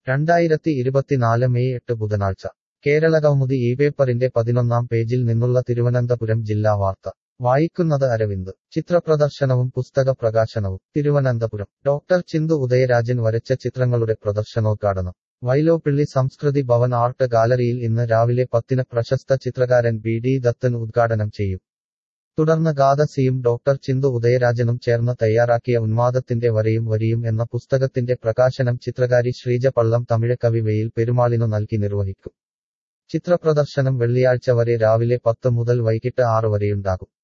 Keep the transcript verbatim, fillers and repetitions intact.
രണ്ടായിരത്തി ഇരുപത്തിനാല് മെയ് എട്ട് ബുധനാഴ്ച കേരളകൗമുദി ഈ പേപ്പറിന്റെ പതിനൊന്നാം പേജിൽ നിന്നുള്ള തിരുവനന്തപുരം ജില്ലാ വാർത്ത വായിക്കുന്നത് അരവിന്ദ്. ചിത്രപ്രദർശനവും പുസ്തക പ്രകാശനവും തിരുവനന്തപുരം. ഡോക്ടർ ചിന്തു ഉദയരാജൻ വരച്ച ചിത്രങ്ങളുടെ പ്രദർശനോദ്ഘാടനം വൈലോപ്പിള്ളി സംസ്കൃതി ഭവൻ ആർട്ട് ഗാലറിയിൽ ഇന്ന് രാവിലെ പത്തിന് പ്രശസ്ത ചിത്രകാരൻ ബി ഡി ദത്തൻ ഉദ്ഘാടനം ചെയ്യും. തുടർന്ന് ഗാഥ സിയും ഡോക്ടർ ചിന്തു ഉദയരാജനും ചേർന്ന് തയ്യാറാക്കിയ ഉന്മാദത്തിന്റെ വരയും വരിയും എന്ന പുസ്തകത്തിന്റെ പ്രകാശനം ചിത്രകാരി ശ്രീജ പള്ളം തമിഴക്കവി വെയിൽ പെരുമാളിനു നൽകി നിർവഹിക്കും. ചിത്രപ്രദർശനം വെള്ളിയാഴ്ച വരെ രാവിലെ പത്ത് മുതൽ വൈകിട്ട് ആറ് വരെയുണ്ടാകും.